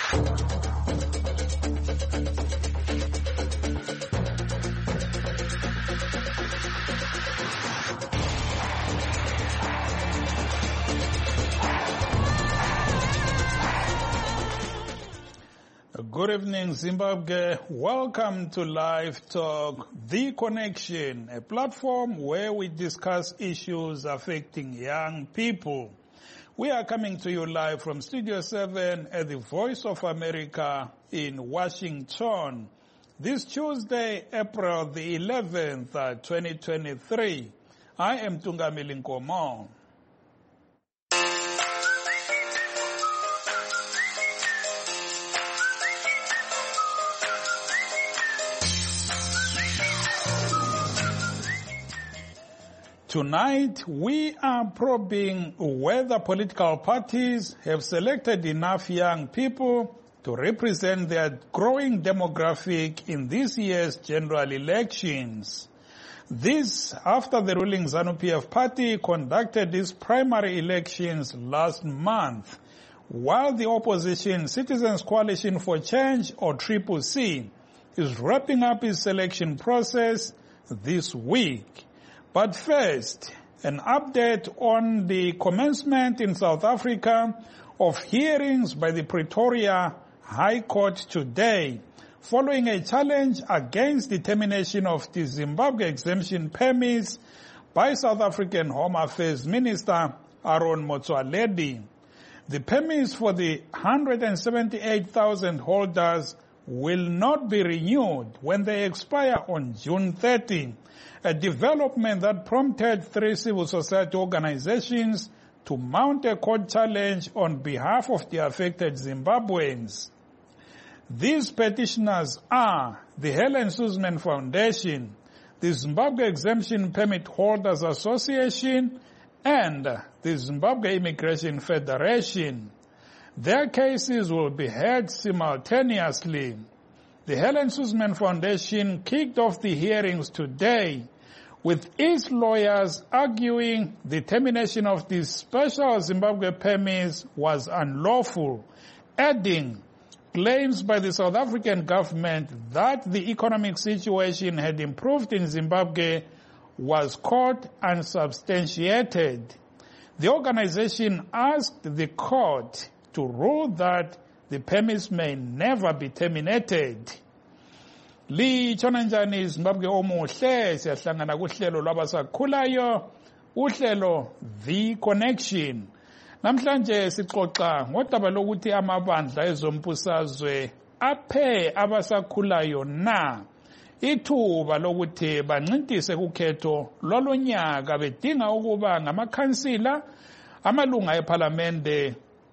Good evening, Zimbabwe. Welcome to Live Talk, The Connection, a platform where we discuss issues affecting young people. We are coming to you live from Studio 7 at the Voice of America in Washington. This Tuesday, April the 11th, 2023. I am Tungamili Nkomo. Tonight, we are probing whether political parties have selected enough young people to represent their growing demographic in this year's general elections. This after the ruling ZANU-PF party conducted its primary elections last month, while the opposition Citizens Coalition for Change, or CCC, is wrapping up its selection process this week. But first, an update on the commencement in South Africa of hearings by the Pretoria High Court today, following a challenge against the termination of the Zimbabwe exemption permits by South African Home Affairs Minister Aaron Motsoaledi. The permits for the 178,000 holders will not be renewed when they expire on June 30. A development that prompted 3 civil society organizations to mount a court challenge on behalf of the affected Zimbabweans. These petitioners are the Helen Suzman Foundation, the Zimbabwe Exemption Permit Holders Association, and the Zimbabwe Immigration Federation. Their cases will be heard simultaneously. The Helen Suzman Foundation kicked off the hearings today, with its lawyers arguing the termination of the special Zimbabwe permits was unlawful, adding claims by the South African government that the economic situation had improved in Zimbabwe was caught unsubstantiated. The organization asked the court to rule that the permits may never be terminated. Litshona njani Zimbabwe omuhle, siyahlangana kuhlelo lwabasakhulayo, uhlelo The Connection. Namhlanje sixoxa ngodaba lokuthi amabandla ezombusazwe aphe abasakhulayo na ithuba lokuthi bancintise kukhetho lwalonyaka bedinga ukuba ngamakhansila, amalunga eParliament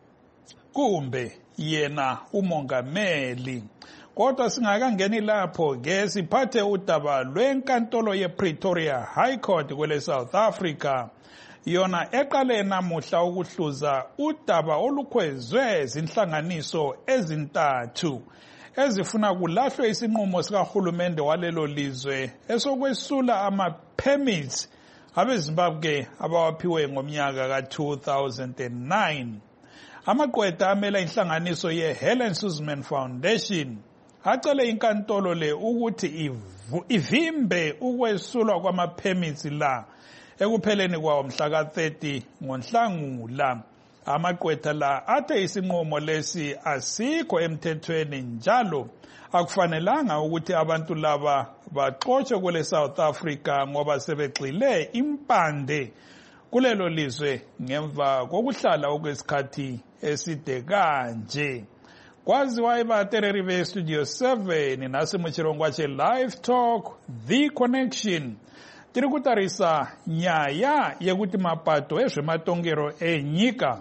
kumbe yena umongameli. Kodwa singakangeni lapho ke siphathe udaba lwenkantolo yePretoria High Court kwele South Africa, yona eqale namuhla ukuhluza udaba olukhwezwe zinhlanganiso ezintathu ezifuna kulahlwe isinqumo sikahulumende walelo lizwe esokwesula ama-permits abeZimbabwe abawaphiwe ngomnyaka ka-2009. Amaqweta amela inhlanganiso ye-Helen Suzman Foundation acele inkantolo le ukuthi ivimbe ukwesulwa kwama-permits la ekupheleni kwawo mhla ka-30 ngoNhlangula. Amaqweta la athe isinqumo lesi asikho emthethweni, njalo akufanelanga ukuthi abantu laba baxoshwe kwele South Africa ngoba sebegxile impande kulelo lizwe ngemva kokuhlala okwesikhathi eside kanje. Kwaziwa ibatereri be Studio 7 nasi muchirongwa che Live Talk The Connection. Tiri kutarisa nyaya yekuti mapato ezvematongero enyika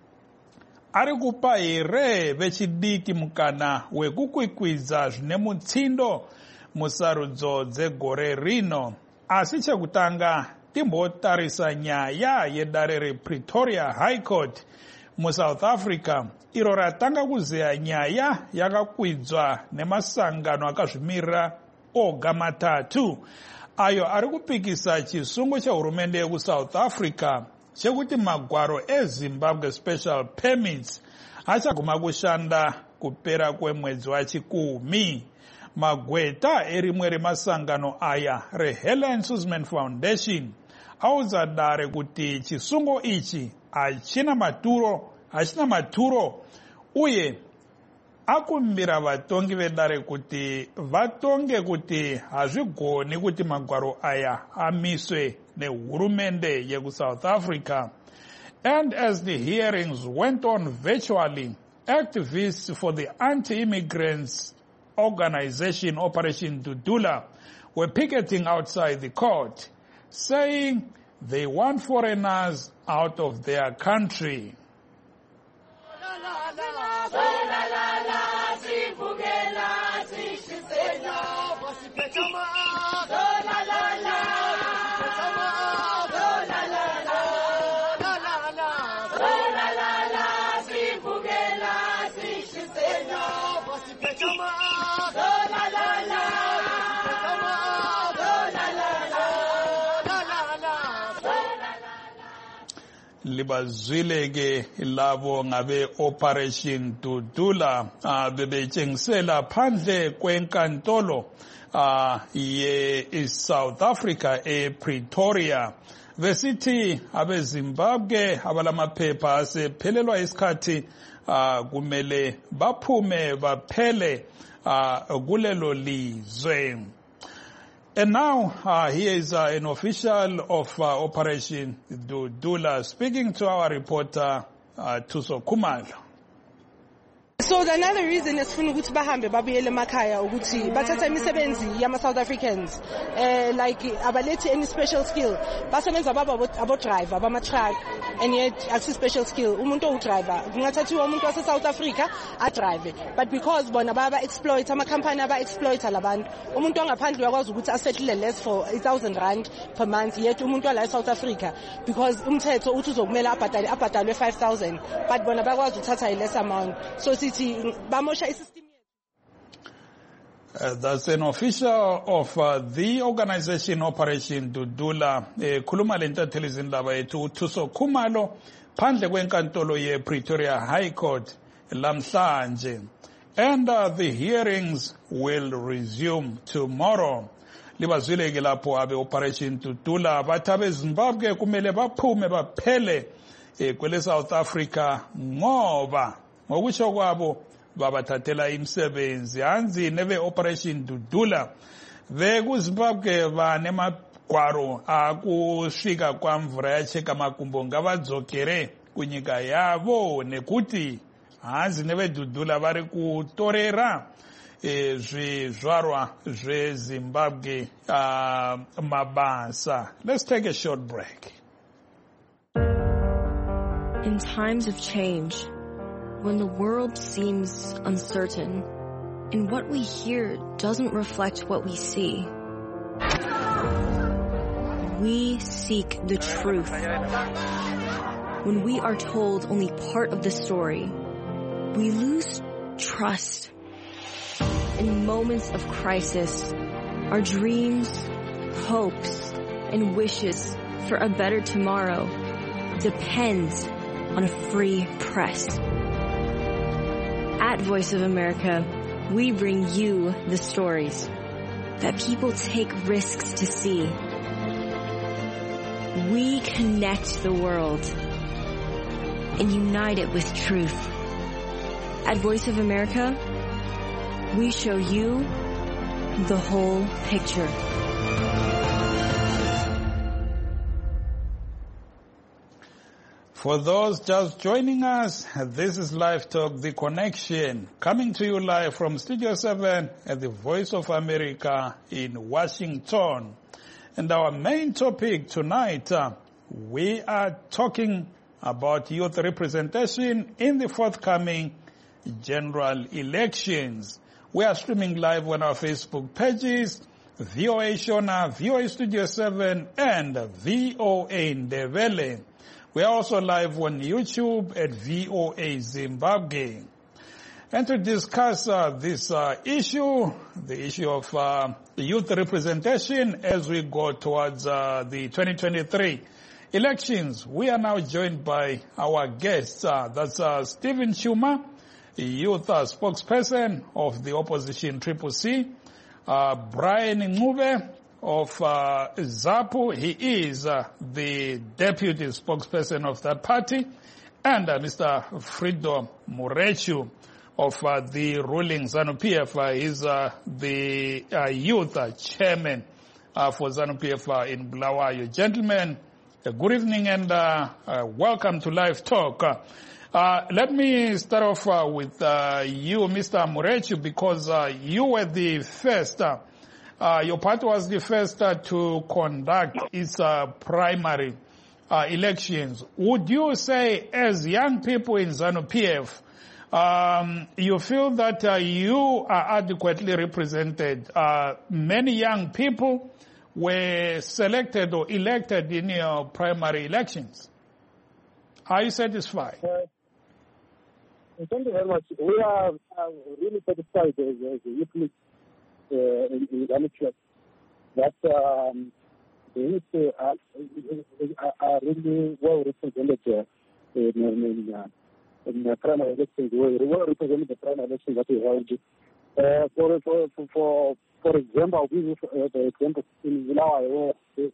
ari kupa here vechidiki mukana wekukwikwidza zvine mutsindo musarudzo dzegore rino. Asi chekutanga timbotarisa nyaya yedare rePretoria High Court muSouth Africa, iro ratanga kuzeya nyaya yakakwidzwa nemasangano akazvimirira oga matatu ayo ari kupikisa chisungo chehurumende yekuSouth Africa chekuti magwaro eZimbabwe special permits achaguma kushanda kupera kwemwedzi wachikumi. Magweta erimwe remasangano aya reHelen Suzman Foundation audza Dare kuti chisungo ichi hachina maturo uye akumbira vatongi vedare kuti vatonge kuti hazvigoni kuti magwaro aya amiswe nehurumende yeku-South Africa. And as the hearings went on virtually, activists for the anti-immigrants organization Operation Dudula were picketing outside the court, saying they want foreigners out of their country. Libazwile ke labo ngabe Operation Dudula bebetshengisela phandle kwenkantolo ye South Africa ePretoria besithi abeZimbabwe abalamaphepha asephelelwa isikhathi kumele baphume baphele kulelo lizwe. And now, here is an official of Operation Dudula speaking to our reporter, Thuso Khumalo. So another reason is ukuthi bahambe babuyele emakhaya ukuthi bathatha imisebenzi yama South Africans like abalethi any special skill basebenza abo driver bama truck and yet akusi special skill umuntu o driver kungathathiwa umuntu wase South Africa a drive but because bona baba exploit ama company aba exploit labantu umuntu ongaphandle uyakwazi ukuthi asettle less for 1,000 rand per month yet umuntu wala South Africa because umthetho uthi uzokumela abhadalwe 5,000 but bona bakwazi ukuthatha less amount so that's an official of the organization Operation Dudula. Khuluma lentathelizini izindaba yethu Thuso Khumalo phandle kwenkantolo ye-Pretoria High Court lamhlanje. And the hearings will resume tomorrow. Libazwile ke lapho abe Operation Dudula bathi abeZimbabwe kumele baphume baphele kwele South Africa ngoba ngokusho kwabo babathathela imisebenzi hanzi nebe Operation Dudula bekuZimbabwe banemagwaro akusvika kwamvura yacheka makumbo ngavadzokere kunyika yavo nekuti hanzi nebe Dudula vari kutorera zvizvarwa zveZimbabwe mabasa. Let's take a short break. In times of change, when the world seems uncertain and what we hear doesn't reflect what we see, we seek the truth. When we are told only part of the story, we lose trust. In moments of crisis, our dreams, hopes, and wishes for a better tomorrow depend on a free press. At Voice of America, we bring you the stories that people take risks to see. We connect the world and unite it with truth. At Voice of America, we show you the whole picture. For those just joining us, this is Live Talk, The Connection, coming to you live from Studio 7 at the Voice of America in Washington. And our main topic tonight, we are talking about youth representation in the forthcoming general elections. We are streaming live on our Facebook pages, VOA Shona, VOA Studio 7, and VOA Ndebele. We are also live on YouTube at VOA Zimbabwe. And to discuss this issue, the issue of youth representation as we go towards the 2023 elections. We are now joined by our guests. That's Stephen Chuma, youth spokesperson of the opposition Triple C. Brian Ngube of ZAPU. He is the deputy spokesperson of that party. And Mr. Frido Murechu of the ruling ZANU-PF. He's the youth chairman for ZANU-PF in Bulawayo. Gentlemen, good evening and welcome to Live Talk. Let me start off with you, Mr. Murechu, because you were the first, your party was the first to conduct its primary elections. Would you say, as young people in ZANU-PF, you feel that you are adequately represented? Many young people were selected or elected in your primary elections. Are you satisfied? Thank you very much. We are really satisfied as a youth league in ZANU-PF that the youth are really well represented in the primary elections. We well represented the primary elections that we held. For example, we use the example in Bulawayo,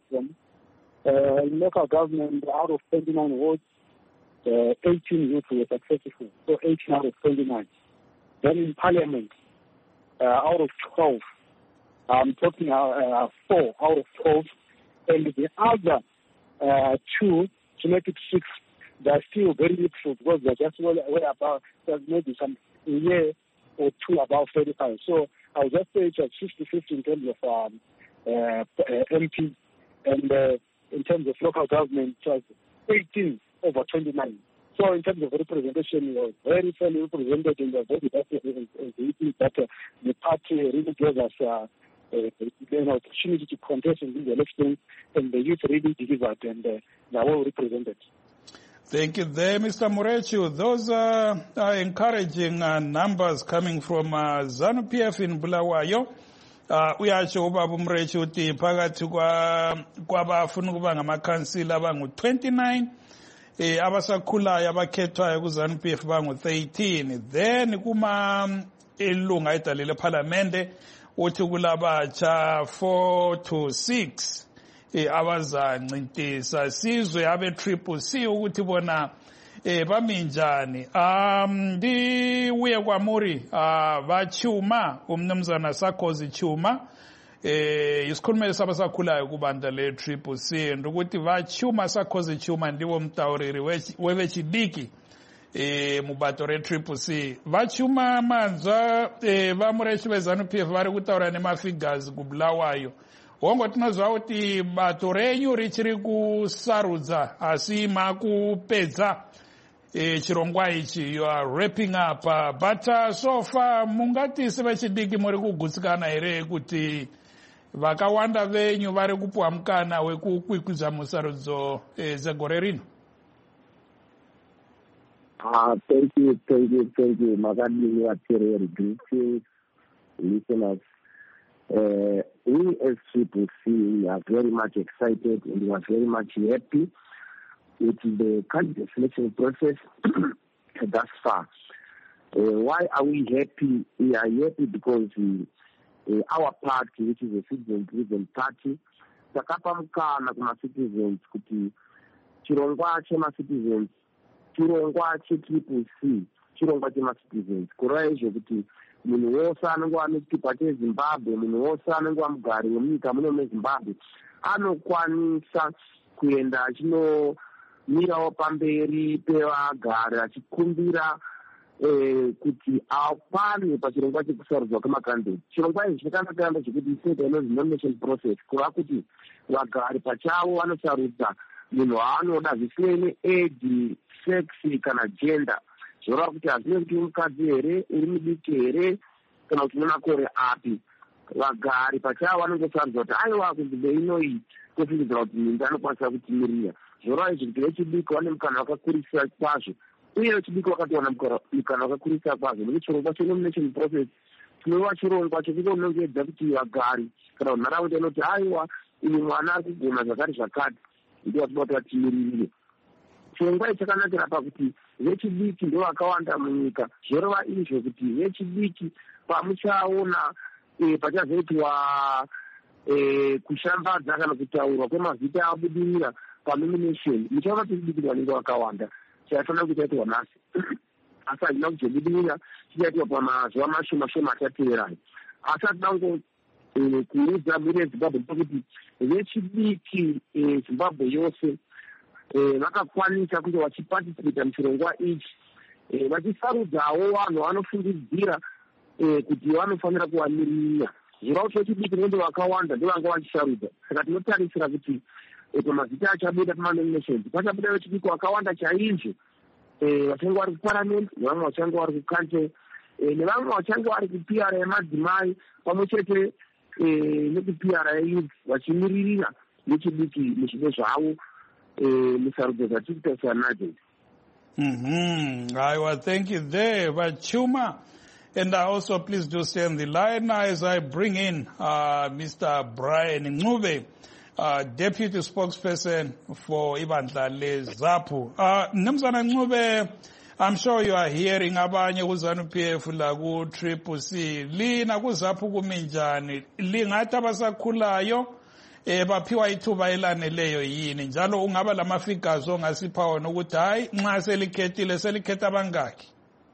in local government, out of 29 votes, 18 youth were successful, so 18 out of 29. Then in parliament, out of 12, I'm talking 4 out of 12, and the other 2, to make it 6, they're still very little because they're just way about, maybe some year or 2 about 35. So I would just say it's 50-50 in terms of MP, and in terms of local government, it was 18 over 29. So in terms of representation, we were very fairly represented in the body that the party really gave us an opportunity to contest in these elections, and the youth really delivered, and they are well represented. Thank you there, Mr. Murechu. Those are encouraging numbers coming from ZANU-PF in Bulawayo. Uyasho ubaba Murechu uthi phakathi kwabafuna ukuba ngamakhansila abangu-29 abasakhulayo abakhethwayo ku-ZANU-PF bangu-13. Then kuma ilunga edalile ephalamende uthi kulabatsha 4 to 6 abazancintisa sizwe abe-Triple C ukuthi bona bami njani. Ndibuye kwaMuri baChuma, umnumzana Sakhozi Chuma, isikhulumeli sabasakhulayo kubandla le-Triple C, ukuthi baChuma Sakhozi Chuma ndiwo mtauriri webechidiki mubato re-Triple C. Bachuma manzwa bamurechi beZANU-PF bari kutaura nemafigures kubulawayo. Wongo tinozwa kuti bato renyu richiri kusarudza asi makupedza chirongwa ichi. You are wrapping up, but so far mungati sevechidiki muri kugutsikana here kuti vakawanda venyu vari kupuwa mukana wekukwikwiza musarudzo zegore rino? Thank you. Makadini Watereri, greetings, listeners. We as Triple C, we are very much excited and we are very much happy with the candidate selection process thus far. Why are we happy? We are happy because our party, which is a citizen-driven party, takapa mukana kuma citizens kuti chirongwa chema citizens, chirongwa cheTriple C, chirongwa chema citizens. Kurayizvo kuti munhu wose anenge anetipa cheZimbabwe, munhu wose anenge mugari wemunyika muno meZimbabwe anokwanisa kuenda achinomirawo pamberi pevagari achikumbira kuti akwane pachirongwa chekusarudzwa kwemakandidate. Chirongwa ichi chakanaka yambo zvekuti inoita nomination process, kuva kuti vagari pachavo vanosarudza munhu waanoda zvisinei neage, sex kana gender. Zvoreva kuti hazvinei kuti mukadzi here, uri mudiki here, kana kuti mumakore api. Vagari pachavo vanongosarudza kuti aiwa kunzvimbo inoyi tofungidzira kuti minda anokwanisa kutimirira. Zvoreva izvi kuti vechidiki vane mukana wakakurisa kwazvo, uye vechidiki vakatowana mukana wakakurisa kwazvo. Nekuti chirongwa chenomination process chinova chirongwa chekunongedza kuti vagari kana nharaunda inoti aiwa uyu mwana ari kugona zvakati zvakati, ndiwatibata timiririre. Chirongwa chakanakira pakuti vechidiki ndo vakawanda munyika. Zvorova izvo kuti vechidiki pamuchaona pachazoitwa kushambadza kana kutaurwa kwemazita abudirira panomination, muchaona vechidiki vanenge vakawanda. Chafanira kuti chaitwa nhasi asi hazvina kuzobudirira, chichaitwa pamazuva mashoma achateerayo. Asi hatida kuudza mune Zimbabwe pekuti vechidiki Zimbabwe yose vakakwanisa kuti vachiparticipata muchirongwa ichi, vachisarudzawo vanhu vanofungidzira kuti vanofanira kuvamirira. Zvorava kuti vechidiki nende vakawanda ndovanga vachisarudza. Saka tinotarisira kuti pamazita achabuda pamanominations pachabuda vechidiki vakawanda chaizvo, vachange vari kuparliament nevamwe vachange vari kucouncil nevamwe vachange vari kupr yemadzimai pamwe chete nekupr yeyouth vachimiririra vechidiki muzvido zvavo musarudzo dzatiri kutasanadzo. I will thank you there, Vachuma. And also please do stay on the line as I bring in Mr. Brian Ncube, Deputy Spokesperson for Ibandla leZAPU. Mnumzana Ncube, I'm sure you are hearing abanye kuZANU-PF la ku-Triple C. Lina kuZAPU kuminjani? Lingathi abasakhulayo baphiwa ithuba elaneleyo yini? Njalo ungaba lama-figures ongasipha wona ukuthi hayi nxa selikhethile selikhetha abangaki?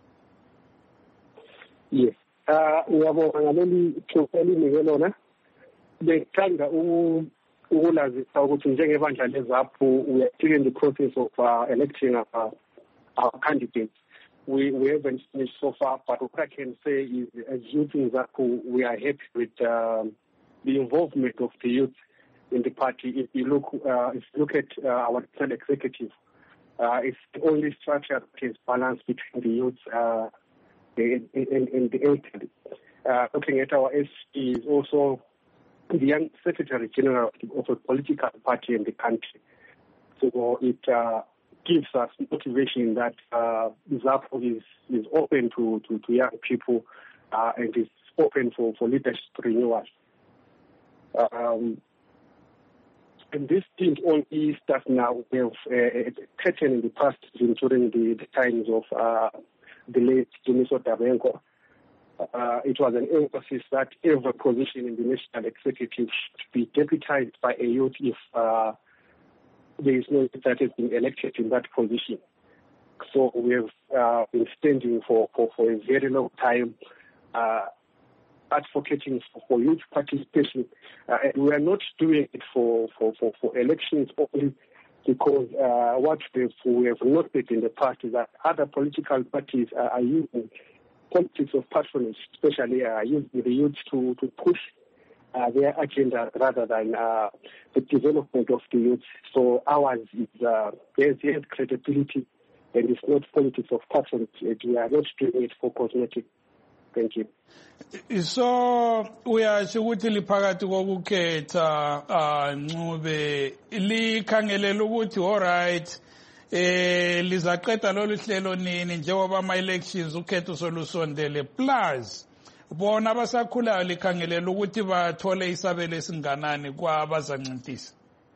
Yes. Uyabonga ngaleli thuba elinike lona. Bengithanda ukulazisa ukuthi njengebandla leZAPU we are still in the process of electing our candidates. We haven't finished so far, but what I can say is as youth in ZAPU, we are happy with the involvement of the youth in the party. If you look at our national executive, it's the only structure that is balanced between the youth and the elderly. Looking at our SC is also the young Secretary General of a political party in the country. So it gives us motivation that ZAPU is open to young people and is open for leadership renewal. And this thing only starts now. We have a pattern in the past during the times of the late Dumiso Davengo. It was an emphasis that every position in the national executive should be deputized by a youth if there is no youth that has been elected in that position. So we have been standing for a very long time advocating for youth participation. And we are not doing it for elections only, because what we have noted in the past is that other political parties are using politics of patronage, especially using the youth to push their agenda rather than the development of the youth. So ours is has credibility, and it's not politics of patronage. We are not doing it for cosmetic. Thank you. So uyasho ukuthi liphakathi kokukhetha Ncube likhangelela ukuthi all right lizaqeda lolu hlelo nini njengoba ama elections ukhetho solusondele plus bona abasakhulayo likhangelela ukuthi bathole isabelo esinganani kwabazancintiswa?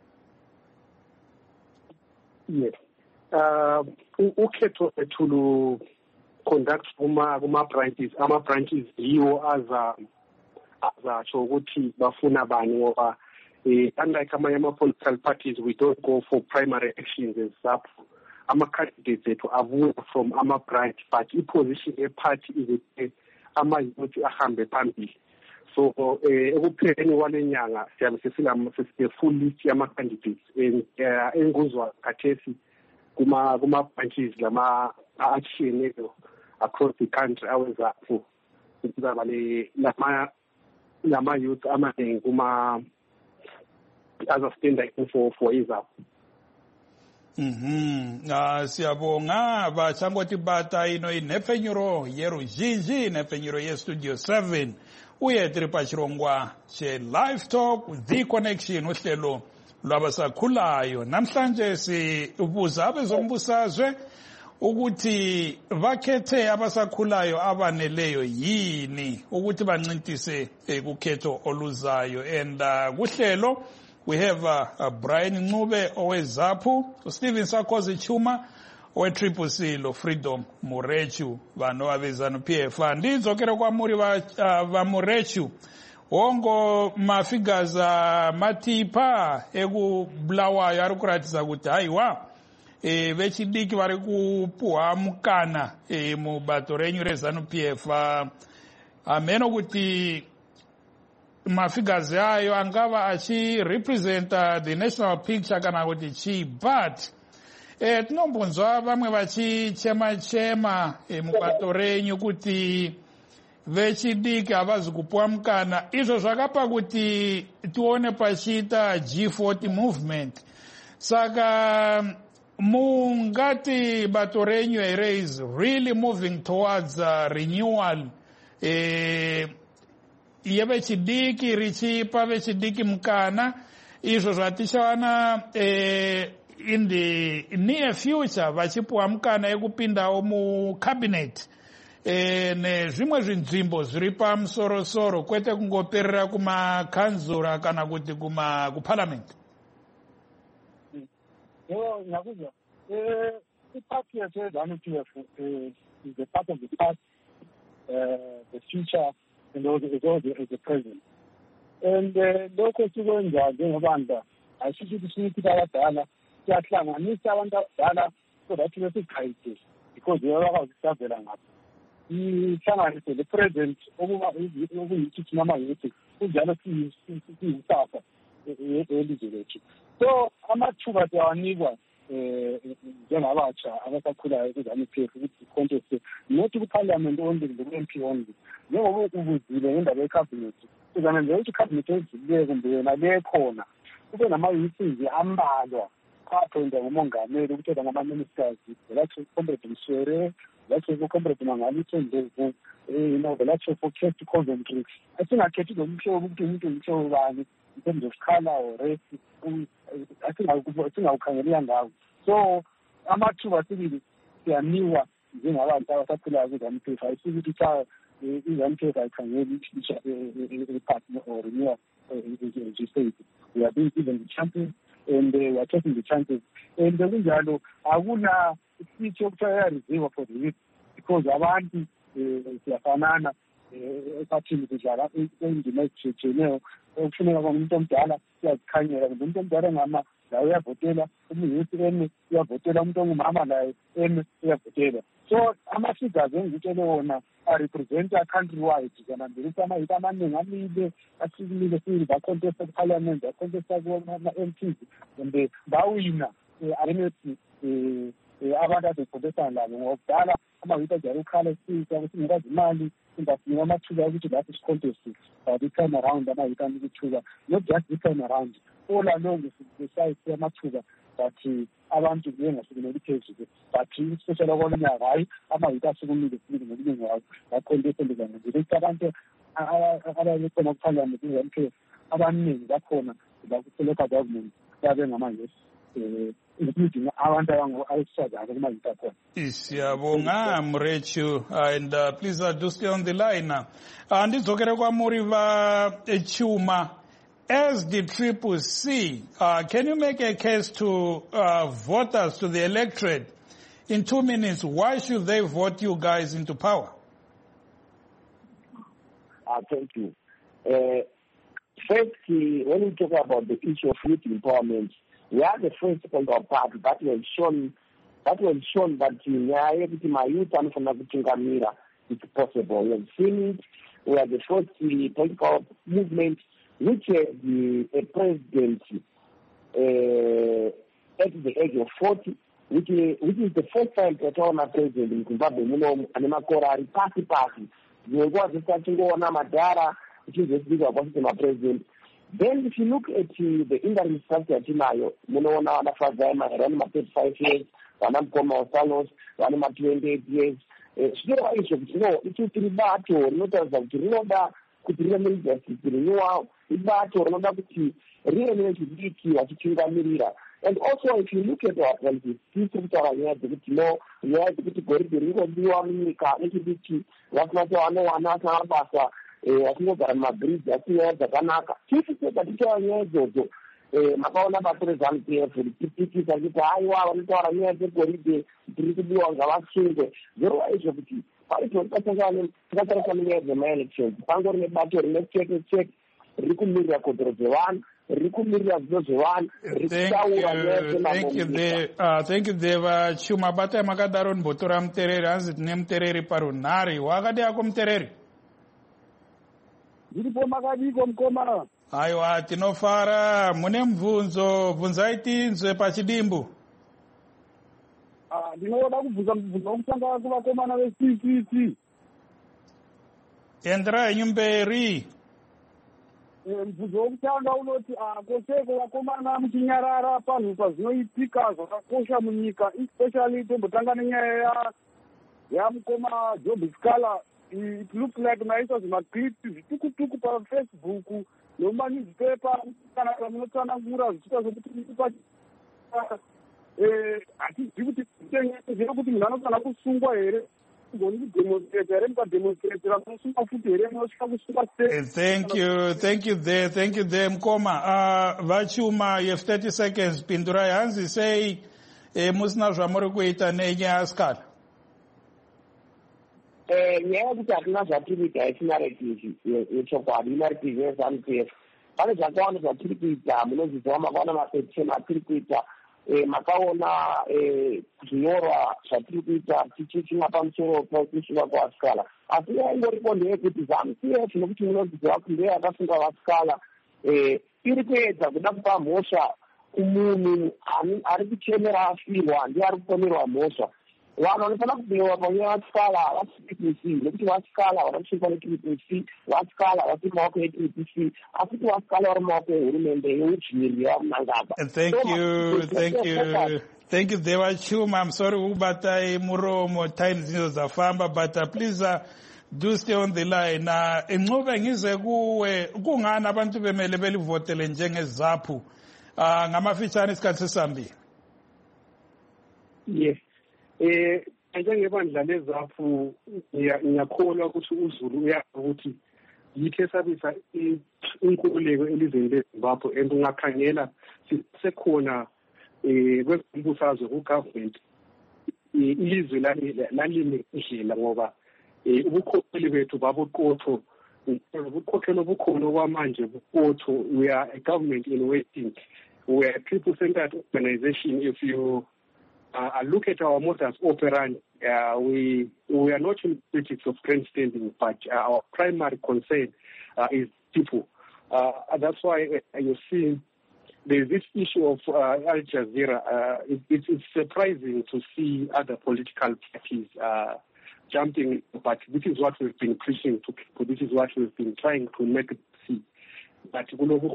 Yes. Ukhetho ethulu conduct kuma branches, ama branches yiwo azatsho ukuthi bafuna bani, ngoba unlike amanye political parties, we don't go for primary elections as ZAPU. Ama candidates ethu abuya from ama branch, but i-position ye-party is ama youth ahambe phambili. So ekupheleni kwalenyanga siyabe sesile-full list yama-candidates enguzwa khathesi kuma branches lama atshiyeneyo across the country awezapho kuzaba lama youth amaningi kuma azastanda for izapho. Siyabonga bachangoti bata ino inefenyuro yeruzhinji inefenyuro yestudio 7 uyetri pachirongwa che live talk the connection uhlelo lwabasakhulayo. Namhlanje sibuza abezombusazwe ukuthi bakhethe abasakhulayo abaneleyo yini ukuthi bancintise kukhetho oluzayo, and kuhlelo We have Brian Ncube oweZAPU, Stephen Sarkozy Chuma we-Triple C lo Freedom Murechu vanhu vavezanu-PF. Ndidzokere kwamuri vaMurechu. Hongo mafigures matipa ekubulawayo ari kuratidza kuti haiwa vechidiki vari kupuhwa mukana mubato renyu reZANU-PF. Hameno kuti mafigures ayo angava achirepresenta the national picture kana kuti chii, but tinombonzwa vamwe vachichema mubato renyu kuti vechidiki havazi kupuwa mukana. Izvo zvakapa kuti tione pachiita G40 movement. Saka mungati bato renyu here is really moving towards renewal yevechidiki, richipa vechidiki mukana. Izvo zvatichawana in the near future vachipuwa mukana ekupindawo mucabinet nezvimwe zvinzvimbo zviri pamusorosoro, kwete kungoperera kumakanzura kana kuti kuparliament. Nyakuzwa, iparty yeZANU-PF is a part of the past, the future, and also the present. And lokho sikwenza njengobantu asisho ukuthi sinikita abadala siyahlanganisa abantu abadala so that besiqhayise because yabakwazikusavela ngapha. Ihlanganise the present okuyithi noma yithi kunjalo siyisapha elizwe lethu. So amathuba siyawanikwa njengabatsha abasakhulayo kuZANU-PF ukuthi contest not kuParliament only ku-MP only. Njengoba ubuzile ngendaba yecabinet, sizanenza ukuthi icabinet ezile kumbe yona lekhona kube nama-youth nje ambalwa aphoinda ngumongameli ukuthetha ngama-ministers, velatsho Comrade Mswere, velatsho Comrade Mangalitho Ndlovu, velatsho for Cape Coventry. Asingakhethi ngomhlobo ukuthi umuntu umhlobo bani in terms of color or race, asingawukhangelela ngawo. So amathuba sibili siyaniwa njengabantu abasakhulayo kuZANU-PF. Ayisithi ukuthi iZANU-PF ayikhangeli i-party or renewal state. We are being given the chances and we are taking the chances. And kunjalo akuna isitsho okuthiwa reserve for the youth because abantu siyafanana epathini kudlala indima ezitshiyeneyo. Okufuneka umuntu omdala uyazikhanyela, kumbe umuntu omdala ngama layo uyavotela, umyouth eme uyavotela, umuntu ongumama layo eme uyavotela. So ama-figures engikutshele wona arepresenta country-wide. Zanambili ukuthi ama-youth amaningi amile asikile sibili bacontesta kuParliament, bacontesta kuma-MPs and bawina arenethi abantu abecontestana labo. Ngokudala ama-youth ajayele ukukhala esika ukuthi ngikwazi imali singafinika amathuba ukuthi lapho sicontesti, but this time around ama-youth anika ithuba, not just this time around, all along besayise amathuba but abantu bengasukumeli phezulu, but especially okwaminyaka hayi ama-youth asukumile sibili ngobuningi wawo baconteste ndizanambili ukuthi abantu ababekhona kuParliament kuZANU-PF abaningi bakhona baku-local government babe ngama-youth including abantu abesifazane kuma-youth akhona. Siyabonga Murechu, and please do stay on the line. Ndidzokere kwamuri vaChuma. As the Triple C, can you make a case to voters, to the electorate, in 2 minutes, why should they vote you guys into power? Thank you. First, when we talk about the issue of youth empowerment, we are the first political party that was shown that my youth and from Nakutungamira it's possible. We have seen it. We are the first political movement which has a presidency at the age of 40, which is the first time that a president in Zimbabwe, Anemakora, party. You go to Santingo, Madara, which is the speaker of the president. Then if you look at the interim structure at Timayo, Munona, Fazama, Ranma 35 years, Ranam Salos, Ranma 28 years, still I should know, it is Tribato, not as a Trinidad, could really just renew Tribato, not to really be key as a Mirror. And also, if you look at our policies, people are here to know, we have to go to the river, you are in the car, it is key. That's not one Basa. I think that my bridge, that you have the Kanaka. If you say that you are here, makaona basa rezanu-pf richitikisa kuti haiwa vanotaura nyaya dzegoridhe tiri kudiwa ngavasungwe zvorova izvo kuti paizvo takatarisa munyaya dzemaelections pangori nebato rine chete riri kumirira kodhoro dzevanhu riri kumirira zvido zvevanhu riri kutaura thank you deva chuma batai makadaro nimbotora mutereri hanzi tine mutereri parunhare wakadi yako mutereri ndiripo makadiko mukoma aiwa tinofara mune mubvunzo bvunzai tinzwe pachidimbu ndinoda kubvunza mubvunzo wokutanga kuvakomana veCCC endera henyu mberi mubvunzo wokutanga unoti koseko vakomana muchinyarara panhu pazvinoitika zvakakosha munyika especially tombotanga nenyaya yamukoma Job Scala. It looks like maisa zvimaclips zvitukutuku pafacebook nemumanewspaper kana munotsanangura zvichita zvokuti hatizivi kuti zviro kuti munhu anofanira kusungwa here goni kudemonstrata here mukademonstratira munosungwa futi here munosvika kusungwa thank you there mukoma vachuma you have 30 seconds pindurai hanzi sei musina zvamuri kuita nenyaya yaScala nyaya yekuti hatina zvatiri kuita yesinaretivi yechokwadi inaretivi yeZANU-PF pane zvakawanda zvatiri kuita munozviziva makaona mapetition atiri kuita makaona zvinyorwa zvatiri kuita tichichina pamusoro pekusungwa kwaScala asi yaingoripo ndeyekuti ZANU-PF nokuti munozviziva kuti ndeye yakasunga vaScala iri kuedza kuda kupa mhosva kumunhu ari kuchemera afirwa ndiye ari kuponerwa mhosva vanhu vanofanira kubewa panyaya vaScala havasi nekuti vaScala vana kusungwa neTPC vaScala vasi mumaoko eTPC asi kuti vaScala vari mumaoko ehurumende yeudzvinyiriri yamunangapa thank you deva chuma I'm sorry kukubatai muromo time dzino dzafamba but please do stay on the line Ncube ngize kuwe kungani abantu bemele belivotele njengeZAPU ngamafitshane isikhathi sesambili yes njengebandla leZAPU ngiyakholwa ukuthi uZulu uyazi ukuthi yithe sabisa inkululeko elizweni leZimbabwe and ungakhangela sisekhona kwezombusazwe ku-government ilizwe lalime indlela ngoba ubukhokheli bethu babuqotho ubukhokheli obukhona okwamanje buqotho we are a government in waiting we are a people-centered organization if you look at our modus operandi. We are not in politics of grandstanding, but our primary concern is people. That's why you see there's this issue of Al Jazeera. It's surprising to see other political parties jumping, but this is what we've been preaching to people. This is what we've been trying to make it see. But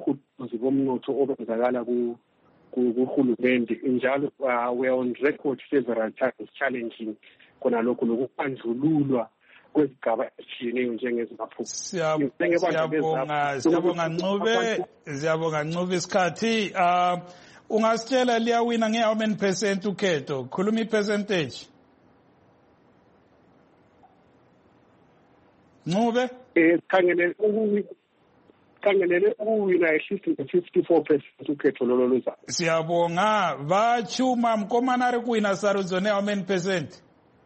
njalo we are on record several times challenging khona lokho lokubandlululwa kwezigaba ezitshiyeneyo njengeZAPU. Siyabonga Ncube isikhathi ungasitshela liyawina nge how many percent ukhetho khuluma ipercentage Ncube kangelele ukuwina at least 54% ukhetho lolo luzayo. Siyabonga vachuma mkomana ari kuwina sarudzo ne how many percent?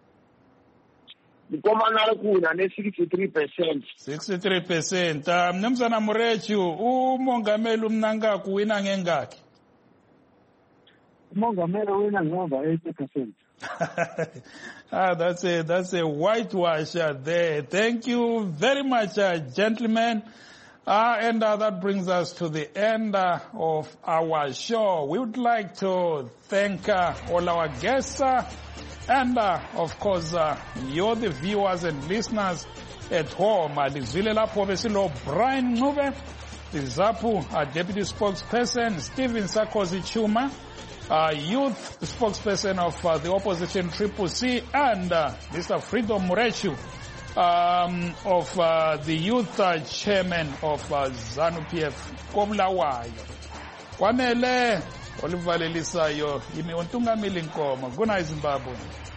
Mkomana ari kuwina ne 63%. 63%. Mnumzana Murechu umongameli umnanga kuwina ngengaki? Umongameli wina ngova 80%. That's a whitewash there. Thank you very much, gentlemen. And that brings us to the end of our show. We would like to thank all our guests and, of course, you're the viewers and listeners at home. Lizwile lapho besilo Brian Ncube, the ZAPU Deputy Spokesperson, Stephen Sarkozy Chuma, Youth Spokesperson of the Opposition Triple C, and Mr. Freedom Murechu, of the Youth Chairman of ZANU-PF Kobulawayo. Kwamele olivalelisayo imi untungamili nkomo. Good night, Zimbabwe.